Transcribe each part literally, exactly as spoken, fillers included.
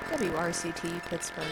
W R C T Pittsburgh.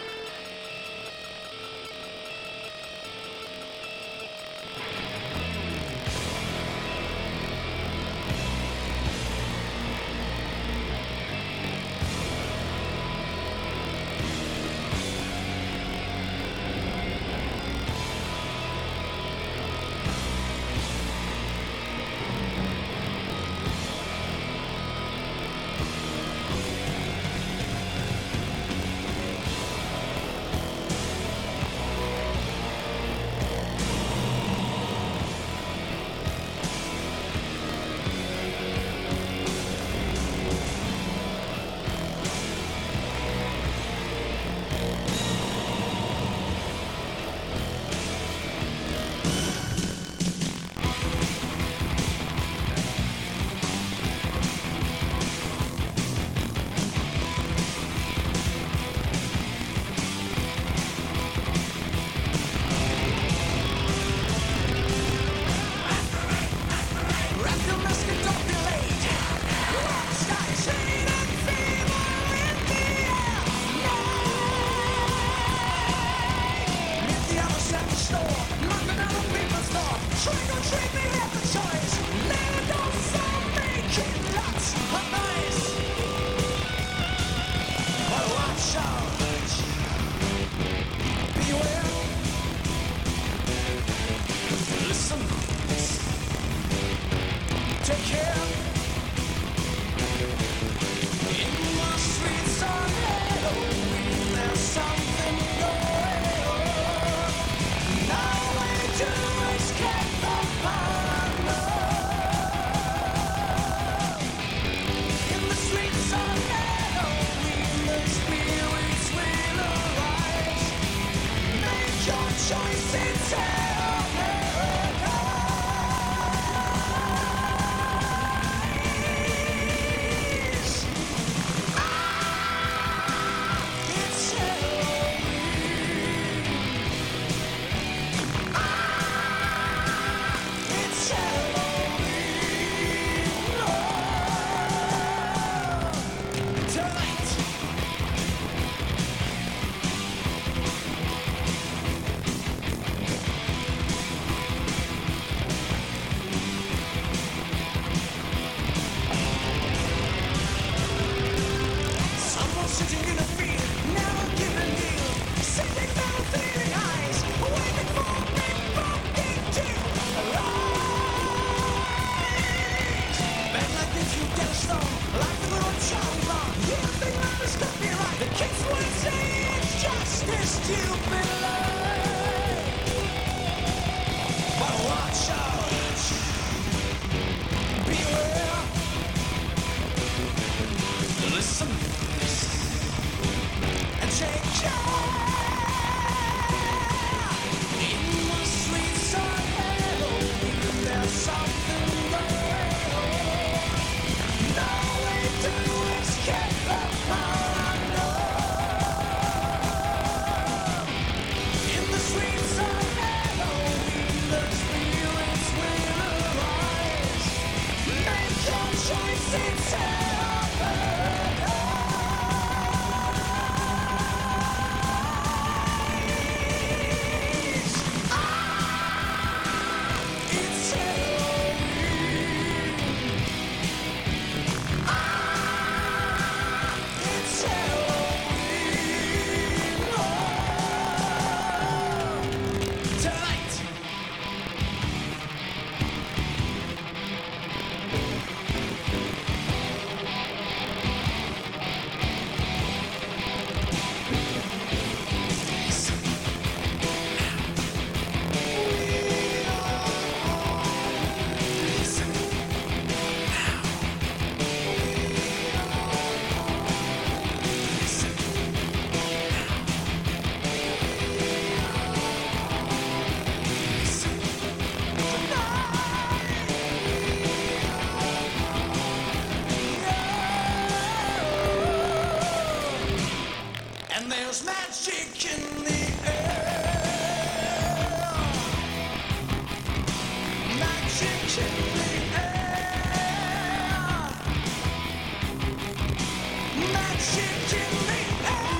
Magic in the air.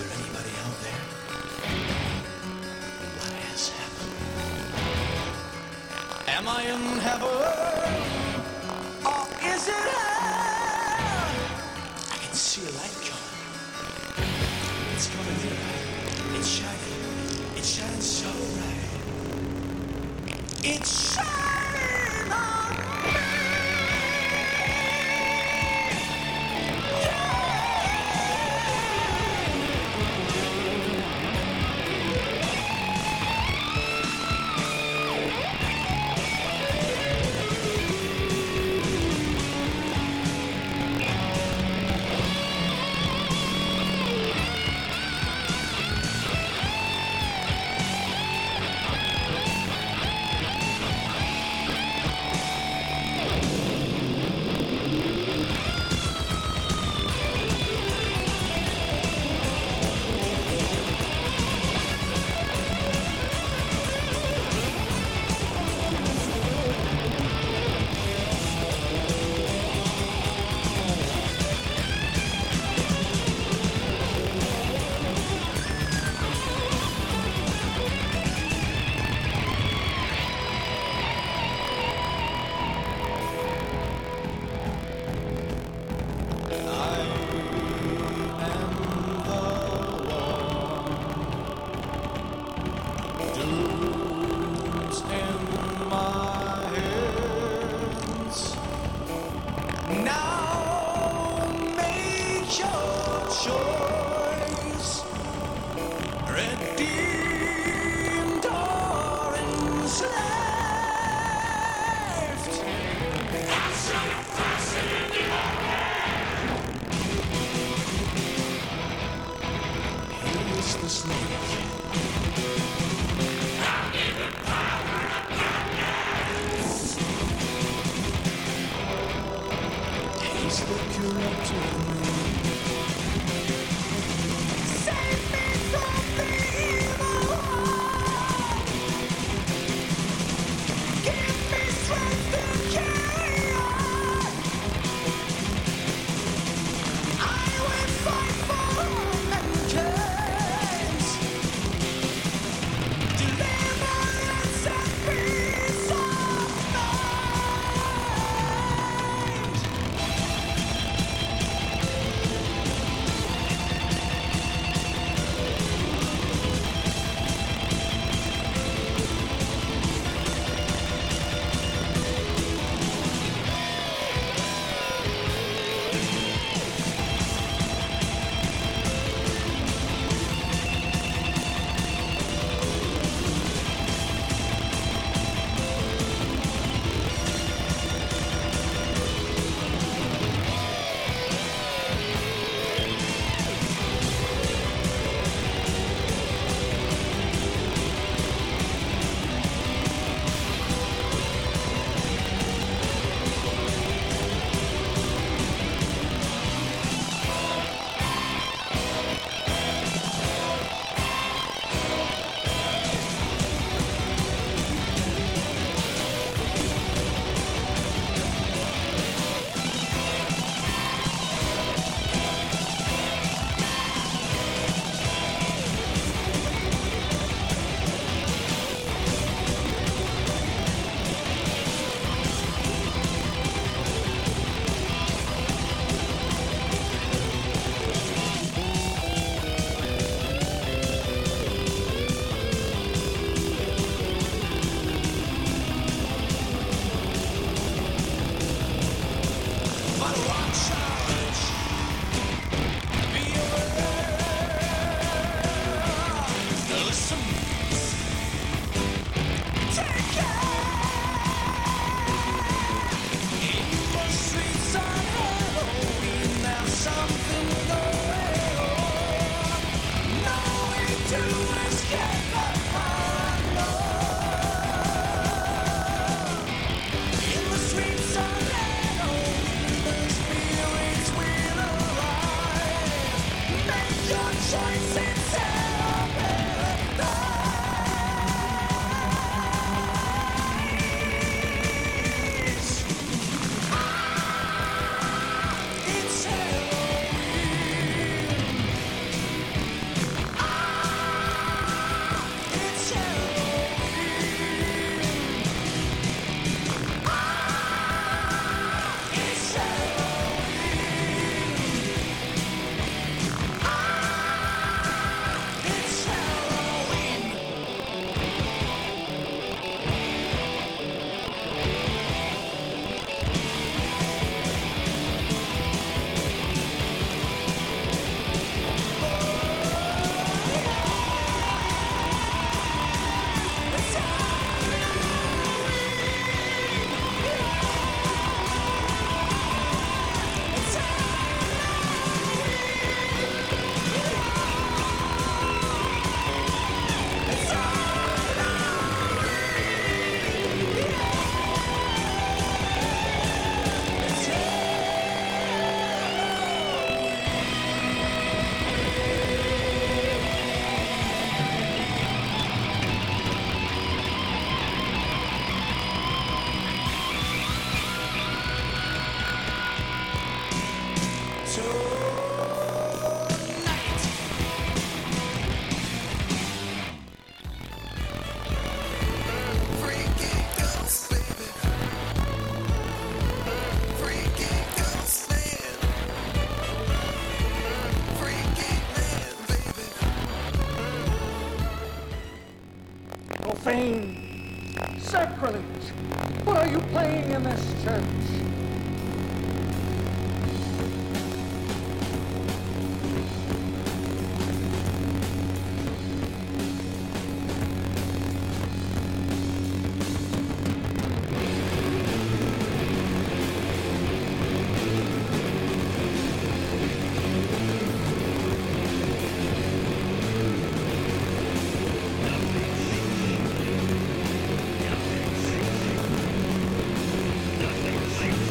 anybody out there? What has happened? Am I in heaven? Or is it hell? I can see a light coming. It's coming near. It's shining. It's shining so bright. It's shining on me. Profane. Sacrilege. What are you playing in this church? Nothing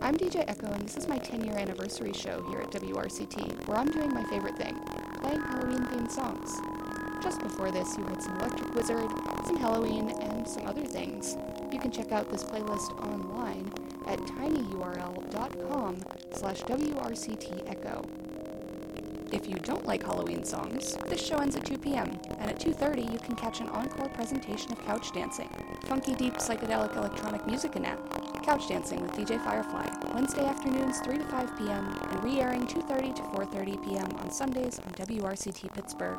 I'm D J Echo, and this is my ten-year anniversary show here at W R C T, where I'm doing my favorite thing, playing Halloween-themed songs. Just before this, you heard some Electric Wizard, some Halloween, and some other things. You can check out this playlist online at tinyurl.com slash WRCTEcho. If you don't like Halloween songs, this show ends at two p.m., and at two thirty you can catch an encore presentation of Couch Dancing, funky, deep, psychedelic electronic music and app. Couch Dancing with D J Firefly, Wednesday afternoons three to five p.m., and re-airing two thirty to four thirty p.m. on Sundays on W R C T Pittsburgh.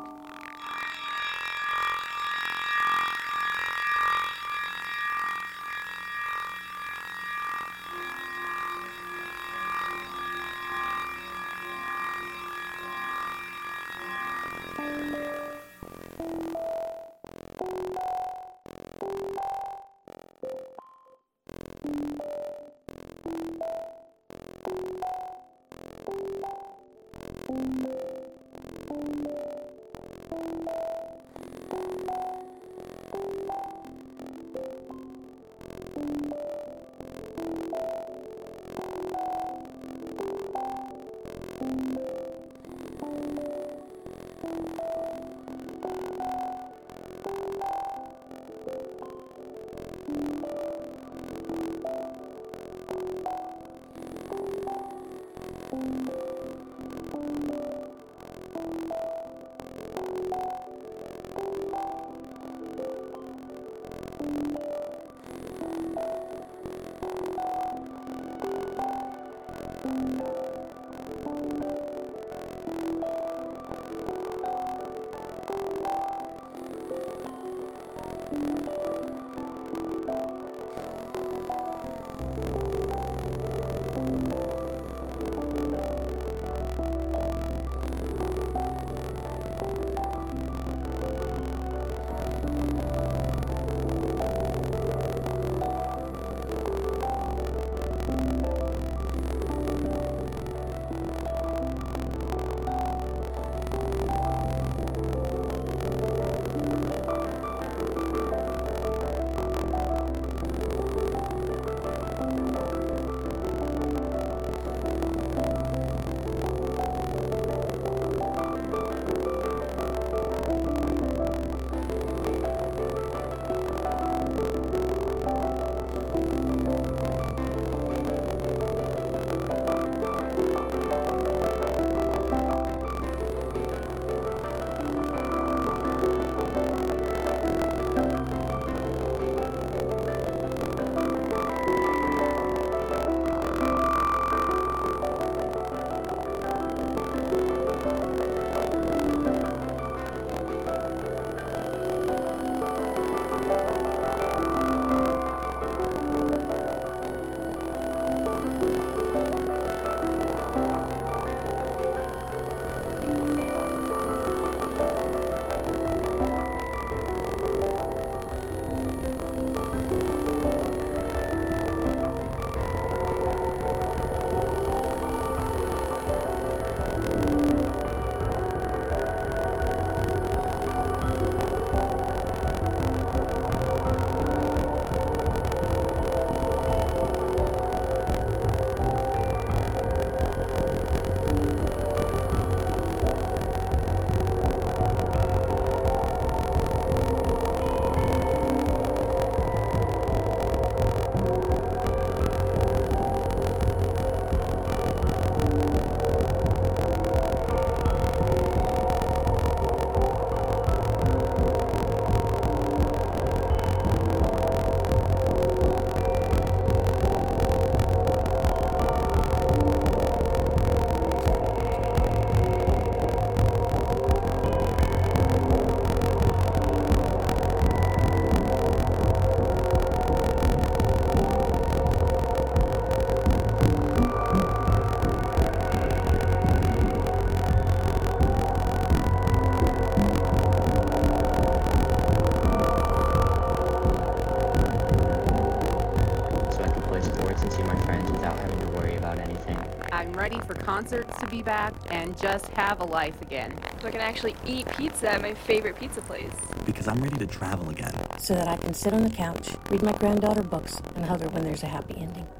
ready for concerts to be back and just have a life again. So I can actually eat pizza at my favorite pizza place. Because I'm ready to travel again. So that I can sit on the couch, read my granddaughter books, and hug her when there's a happy ending.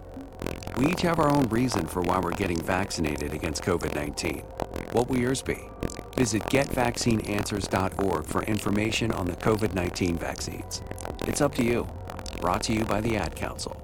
We each have our own reason for why we're getting vaccinated against COVID nineteen. What will yours be? Visit get vaccine answers dot org for information on the COVID nineteen vaccines. It's up to you. Brought to you by the Ad Council.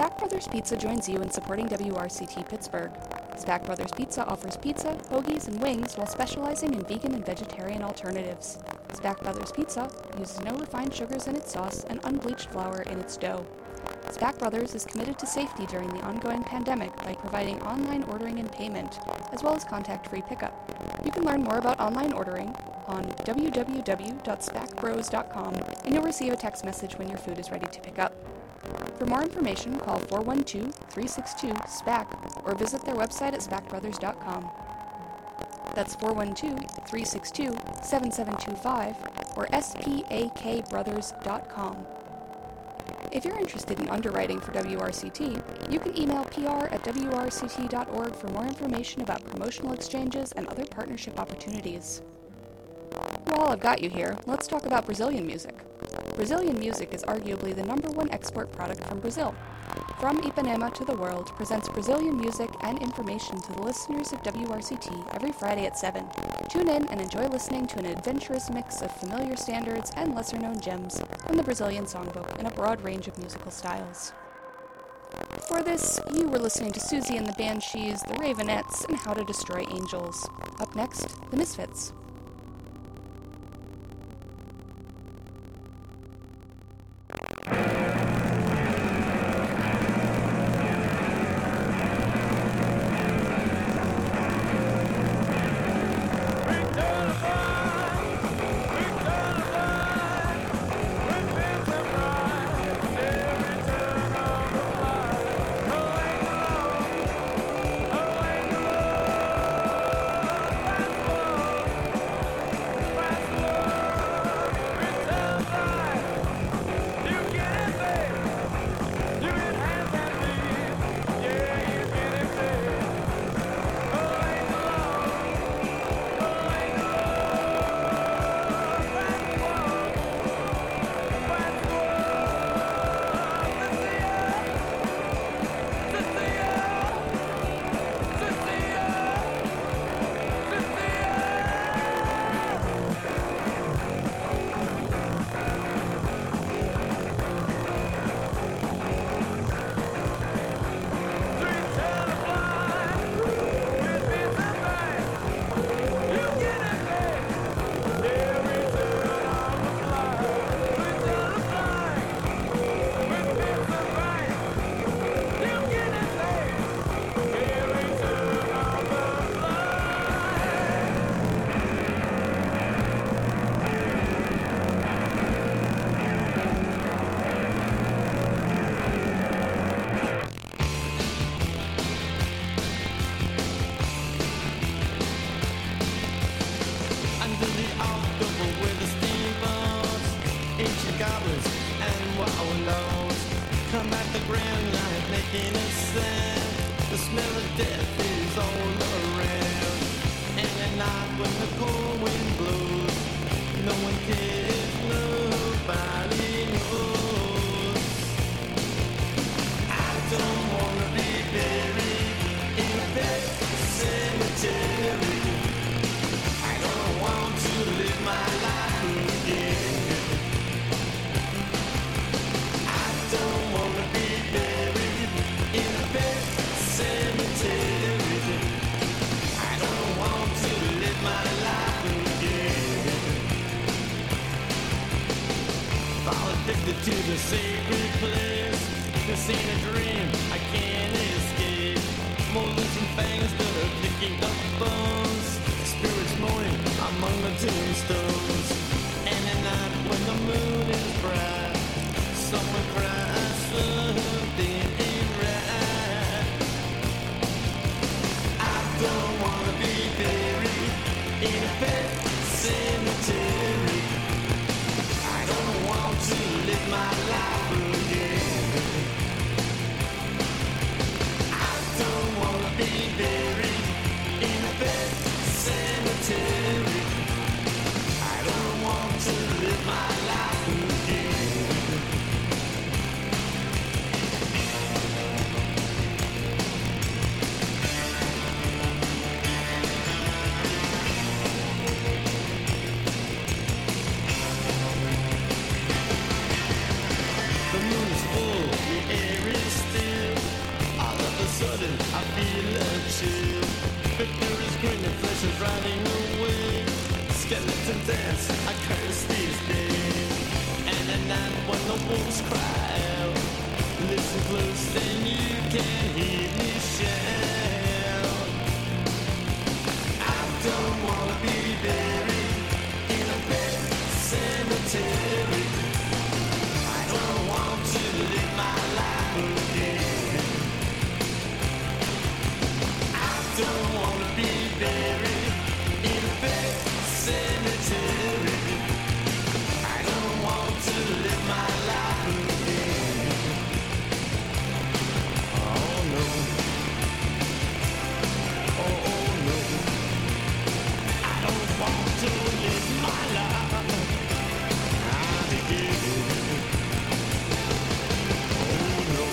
Spack Brothers Pizza joins you in supporting W R C T Pittsburgh. Spack Brothers Pizza offers pizza, hoagies, and wings while specializing in vegan and vegetarian alternatives. Spack Brothers Pizza uses no refined sugars in its sauce and unbleached flour in its dough. Spack Brothers is committed to safety during the ongoing pandemic by providing online ordering and payment, as well as contact-free pickup. You can learn more about online ordering on w w w dot spack bros dot com, and you'll receive a text message when your food is ready to pick up. For more information, call four one two, three six two, SPAC or visit their website at spack brothers dot com. That's four one two, three six two, seven seven two five or spak brothers dot com. If you're interested in underwriting for W R C T, you can email p r at w r c t dot org for more information about promotional exchanges and other partnership opportunities. While I've got you here, let's talk about Brazilian music. Brazilian music is arguably the number one export product from Brazil. From Ipanema to the World presents Brazilian music and information to the listeners of W R C T every Friday at seven. Tune in and enjoy listening to an adventurous mix of familiar standards and lesser-known gems from the Brazilian songbook in a broad range of musical styles. For this, you were listening to Susie and the Banshees, the Ravenettes, and How to Destroy Angels. Up next, the Misfits. To the sacred place, this ain't a dream, I can't escape. Molars and fangs that are picking up bones, spirits moaning among the tombstones. And at night when the moon is bright, someone cries something ain't right. I don't wanna be buried in a pet cemetery. I don't want to live my life again. I don't want to be buried in a pet cemetery. I don't want to live my life again. then you can hear me shout. I don't wanna be buried in a pet cemetery. I don't want to live my life again. I don't wanna be buried in a pet cemetery. I don't want to live my life again. Oh no. Oh, oh no. I don't want to live my life again. Oh no.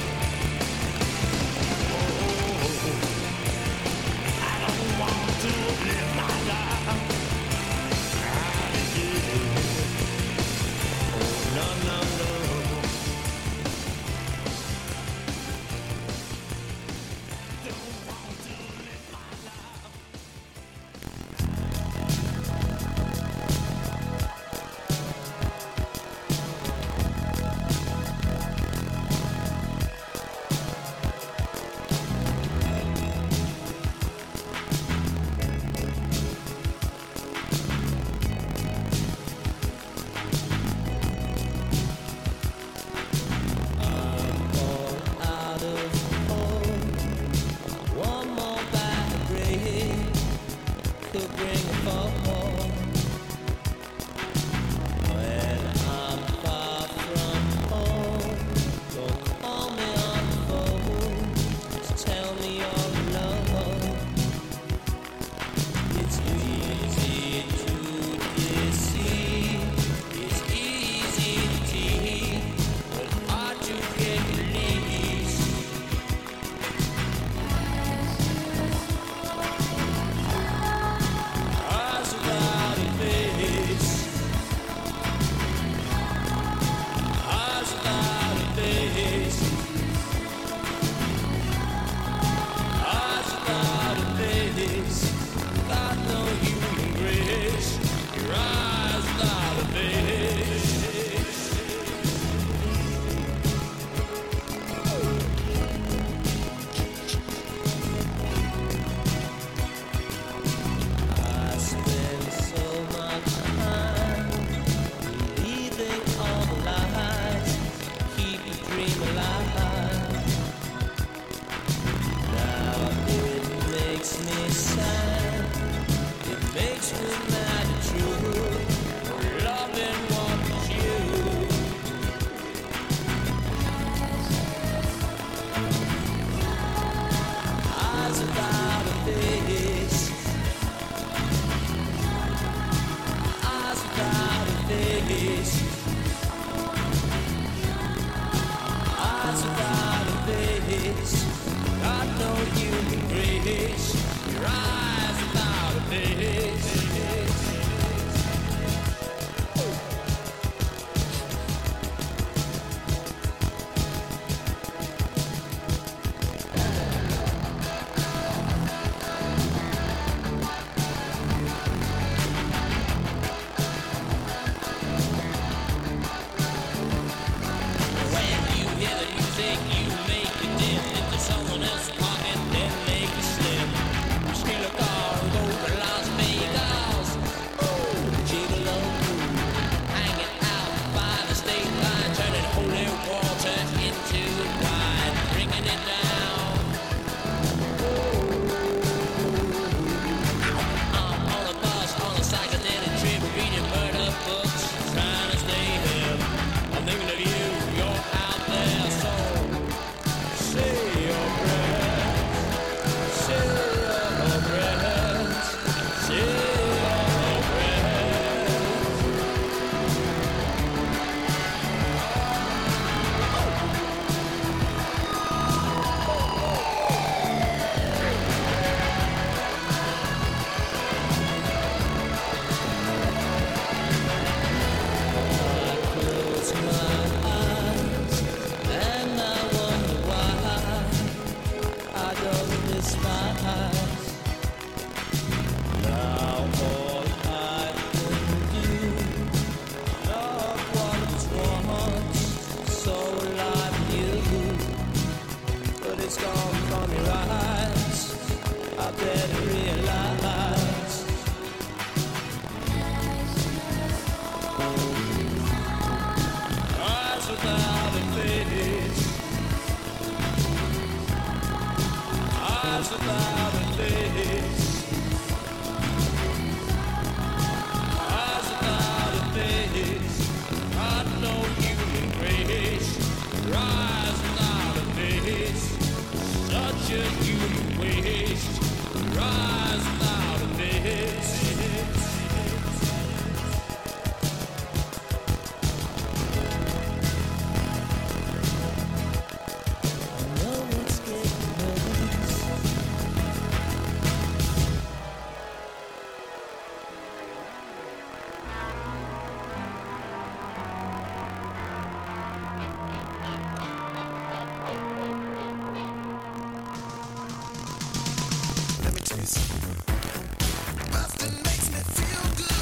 Oh, I don't want to live my life again. Oh no, no, no. Don't want to live my life. Out of home, one more bad break could bring a fall. When I'm far from home, don't call me on the phone. Just tell me you're alone. It's easy to deceive. It's easy to tease, but hard to get released. Eyes without a face. Eyes without a face. Eyes without a face. Got no human grace. Your eyes without a face. I spend so much time believing all the lies, keep the dream alive. Now it makes me sad, it makes me mad at you, loving what is you. Eyes without a face. Eyes without a face. Eyes without a face. Got no human grace. Your eyes without a face. that realize eyes without a face, eyes without a face, eyes without a face, got no human grace, eyes without a face, such a human waste, rise without a face. Let me tell you something. Bustin' makes me feel good.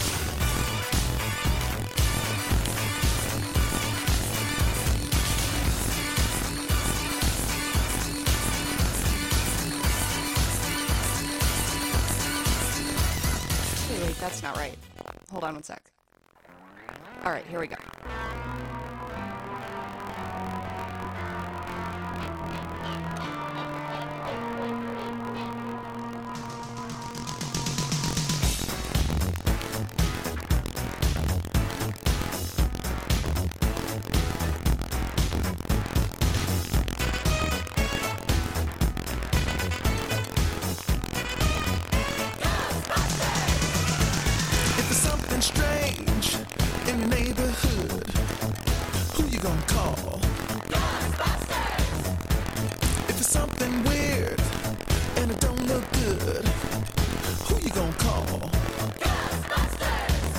Wait, wait, that's not right. Hold on one sec. Alright, here we go. If there's something strange in your neighborhood, who you gonna call? Ghostbusters! If there's something weird and it don't look good, who you gonna call? Ghostbusters!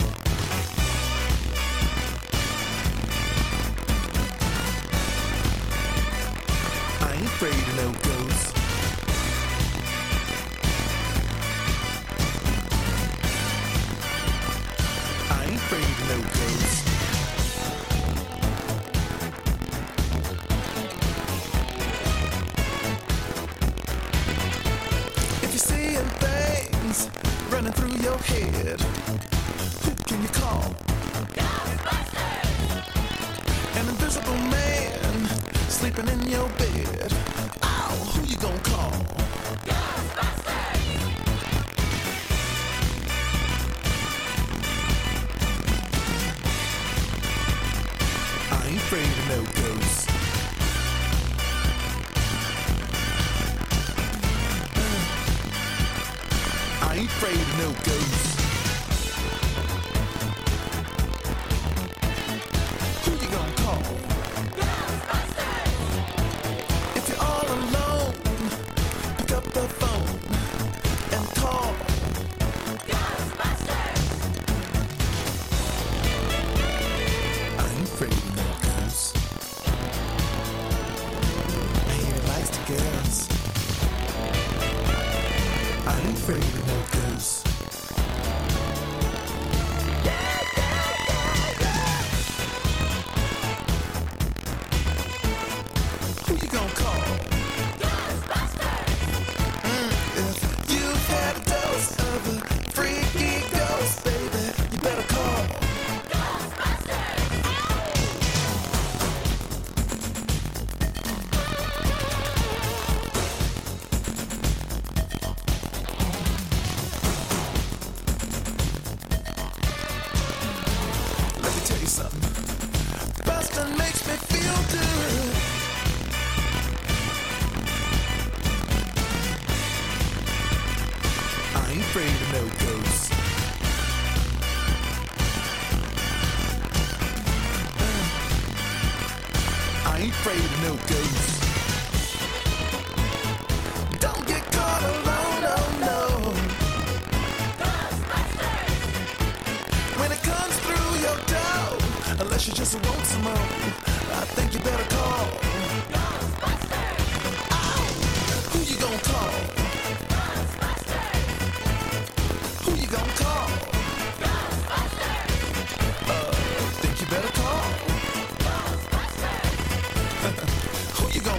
I ain't afraid of no ghosts. I ain't afraid of no ghosts. If you're seeing things running through your head, who can you call? Ghostbusters! An invisible man sleeping in your bed. Oh, who you gonna call? Ghostbusters! I ain't afraid of no ghosts. Uh, I ain't afraid of no ghosts. Who you gonna call? Ghostbusters! If you're all alone, pick up the phone and call. Ghostbusters! I ain't afraid of no ghosts. I hear he likes the girls. I ain't afraid of no ghosts. Who you gonna call? Ghostbusters! Mm, if you've had a dose of a freaky ghost, baby, you better call. Let me tell you something. Bustin' makes me feel good. I ain't afraid of no ghosts. Uh, I ain't afraid of no ghosts. Don't get caught alone, oh no. When it comes through your door, unless you just want some more, I think you better call. Ow! Who you gonna call? Who you gonna call? Uh, think you better call. Who you gonna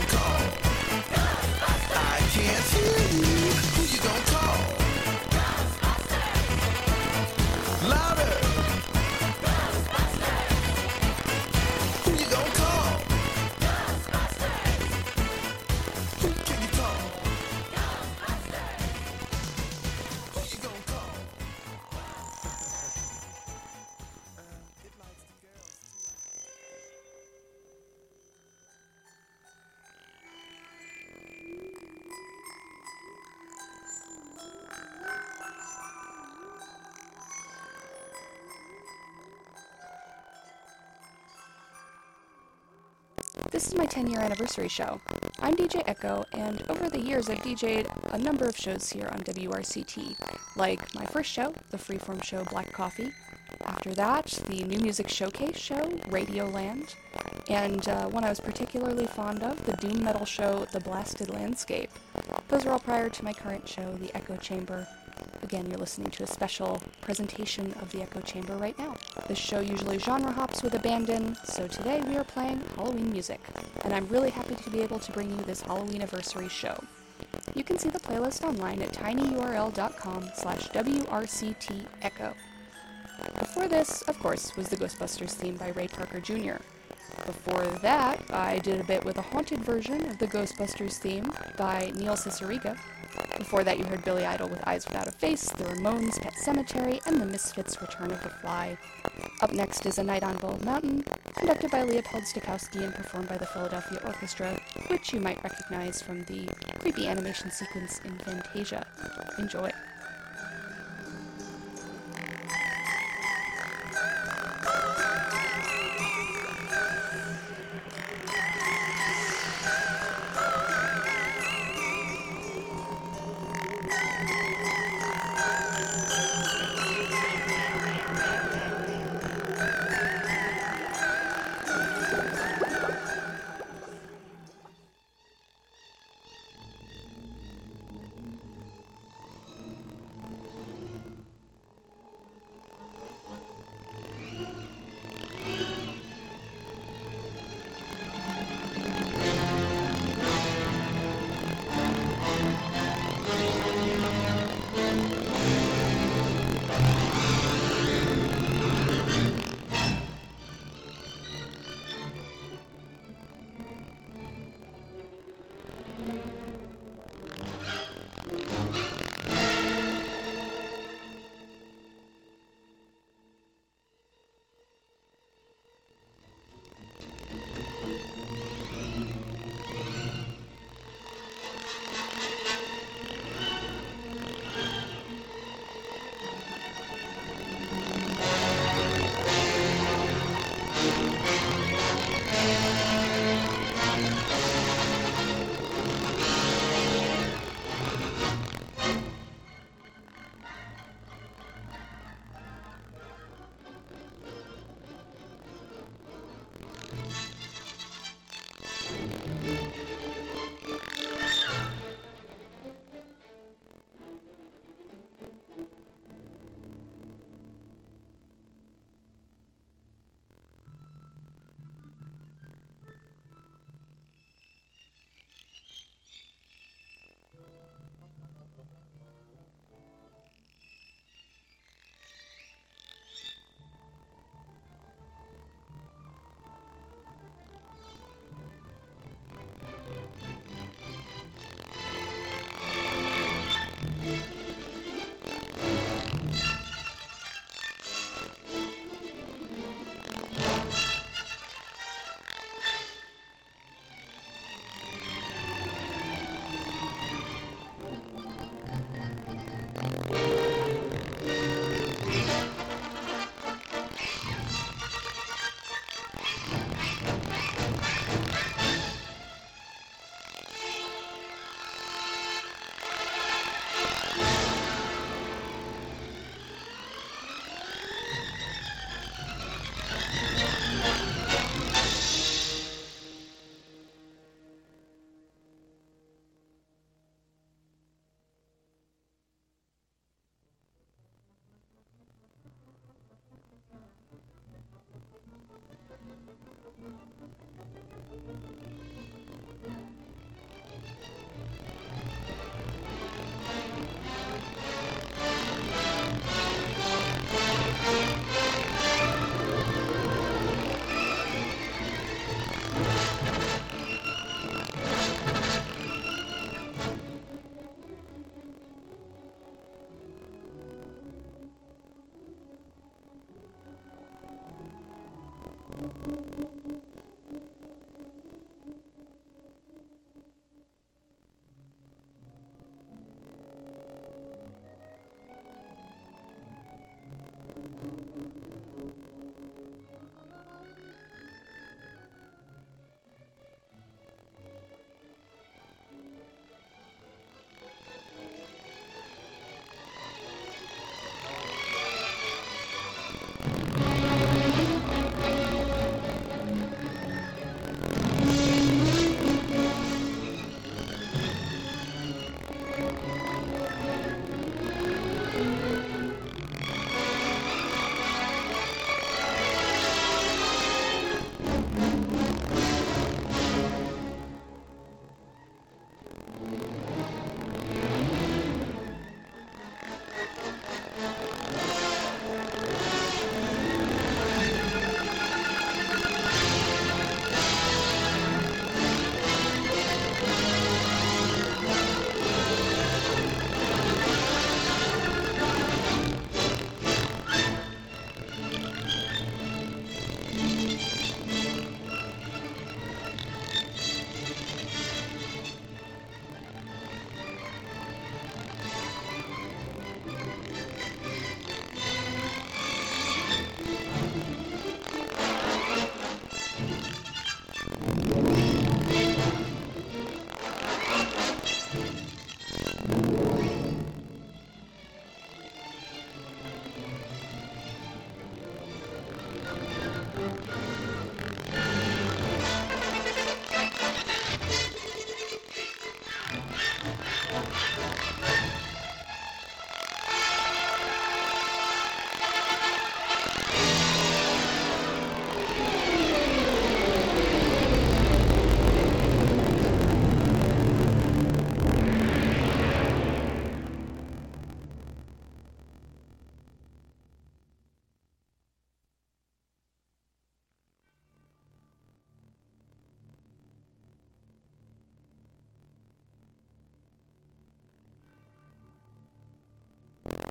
This is my ten-year anniversary show. I'm D J Echo, and over the years I've DJed a number of shows here on W R C T, like my first show, the freeform show Black Coffee. After that, the New Music Showcase show, Radioland, and uh, one I was particularly fond of, the doom metal show, The Blasted Landscape. Those are all prior to my current show, The Echo Chamber. Again, you're listening to a special presentation of The Echo Chamber right now. This show usually genre hops with abandon, so today we are playing Halloween music, and I'm really happy to be able to bring you this Halloween anniversary show. You can see the playlist online at tinyurl.com slash WRCTEcho. Before this, of course, was the Ghostbusters theme by Ray Parker Junior Before that, I did a bit with a haunted version of the Ghostbusters theme by Neil Cicierega. Before that, you heard Billy Idol with Eyes Without a Face, the Ramones' Pet Sematary, and the Misfits' Return of the Fly. Up next is A Night on Bald Mountain, conducted by Leopold Stokowski and performed by the Philadelphia Orchestra, which you might recognize from the creepy animation sequence in Fantasia. Enjoy.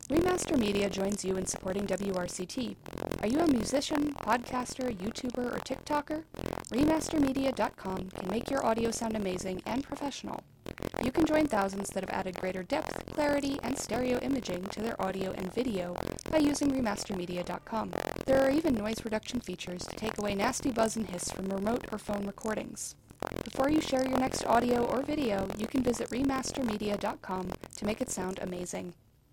Remaster Media joins you in supporting W R C T. Are you a musician, podcaster, YouTuber, or TikToker? Remaster Media dot com can make your audio sound amazing and professional. You can join thousands that have added greater depth, clarity, and stereo imaging to their audio and video by using Remaster Media dot com. There are even noise reduction features to take away nasty buzz and hiss from remote or phone recordings. Before you share your next audio or video, you can visit Remaster Media dot com to make it sound amazing.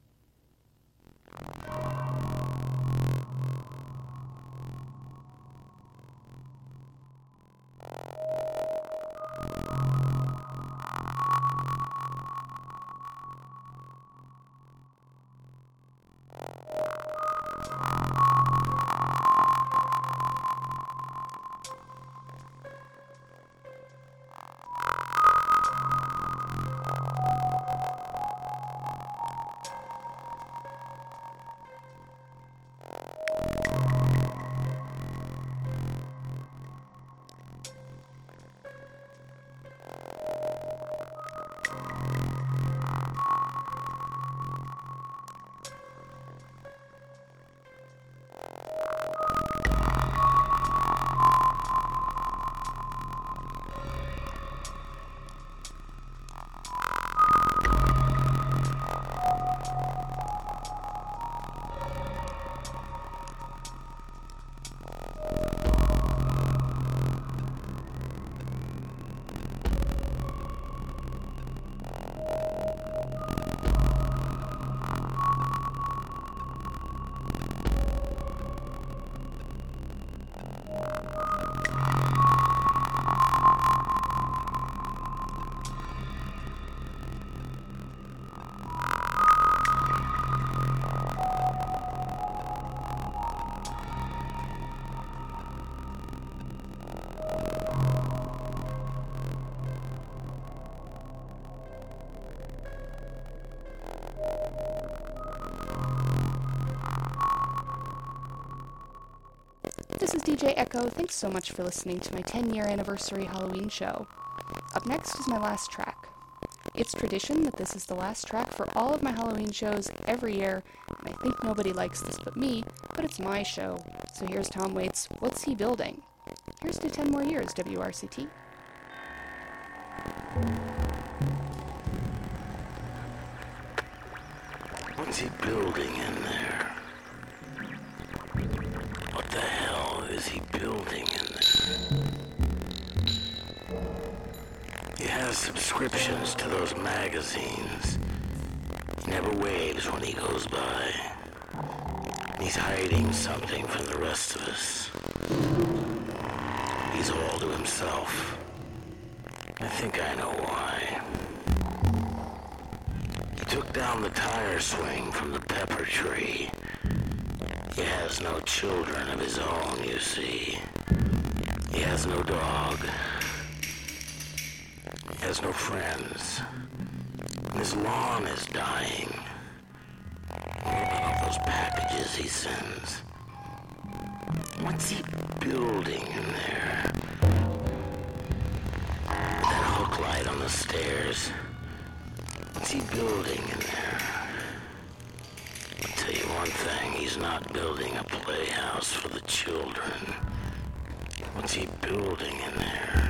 This is D J Echo. Thanks so much for listening to my ten-year anniversary Halloween show. Up next is my last track. It's tradition that this is the last track for all of my Halloween shows every year, and I think nobody likes this but me, but it's my show. So here's Tom Waits' What's He Building? Here's to ten more years, W R C T. What's he building in there? What the hell is he building in there? He has subscriptions to those magazines. He never waves when he goes by. He's hiding something from the rest of us. He's all to himself. I think I know why. He took down the tire swing from the pepper tree. He has no children of his own, you see. He has no dog. He has no friends. And his lawn is dying. What about all those packages he sends? What's he building in there? That hook light on the stairs. What's he building in there? I'll tell you one thing, he's not building a playhouse for the children. What's he building in there?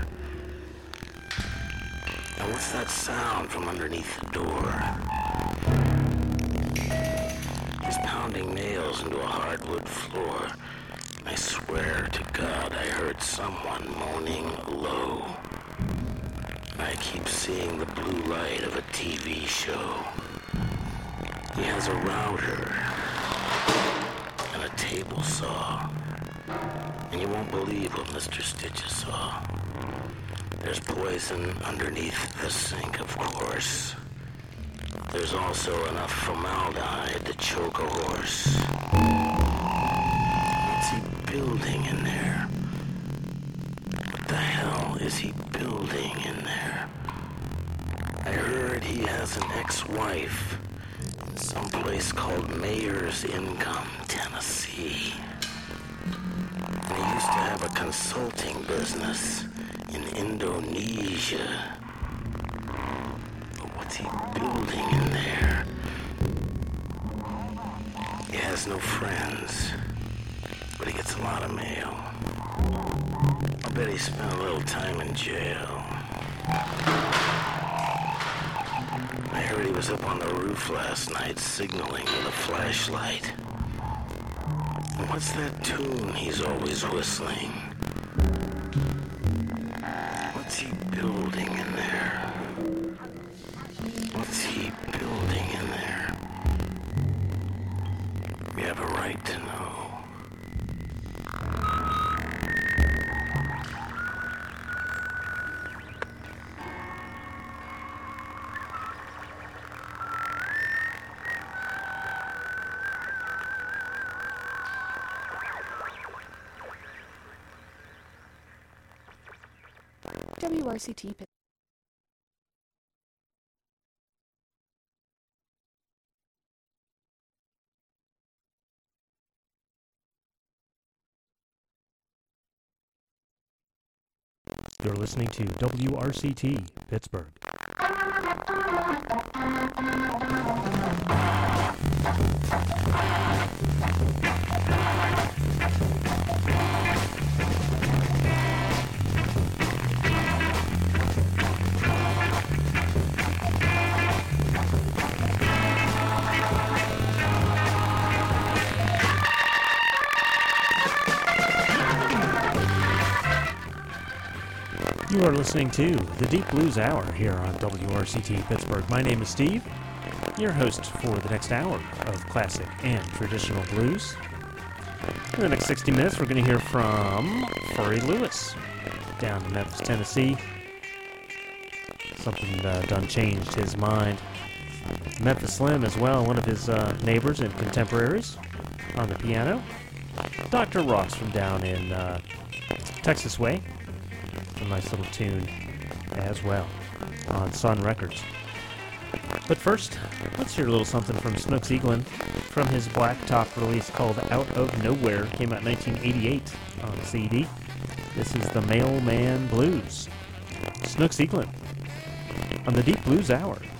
And what's that sound from underneath the door? He's pounding nails into a hardwood floor. I swear to God I heard someone moaning low. I keep seeing the blue light of a T V show. He has a router and a table saw. And you won't believe what Mister Stitches saw. There's poison underneath the sink, of course. There's also enough formaldehyde to choke a horse. What's he building in there? What the hell is he building in there? I heard he has an ex-wife in some place called Mayor's Income, Tennessee. And he used to have a consulting business in Indonesia. But what's he building in there? He has no friends, but he gets a lot of mail. I bet he spent a little time in jail. I heard he was up on the roof last night signaling with a flashlight. And what's that tune he's always whistling? What's he building in there? What's he building in there? We have a right to know. W R C T Pittsburgh. You're listening to W R C T Pittsburgh. You are listening to the Deep Blues Hour here on W R C T Pittsburgh. My name is Steve, your host for the next hour of classic and traditional blues. In the next sixty minutes, we're going to hear from Furry Lewis down in Memphis, Tennessee. Something uh, done changed his mind. Memphis Slim as well, one of his uh, neighbors and contemporaries on the piano. Doctor Ross from down in uh, Texas Way. A nice little tune as well on Sun Records. But first, let's hear a little something from Snooks Eaglin from his Blacktop release called Out of Nowhere. Came out in nineteen eighty-eight on C D. This is the Mailman Blues. Snooks Eaglin on the Deep Blues Hour.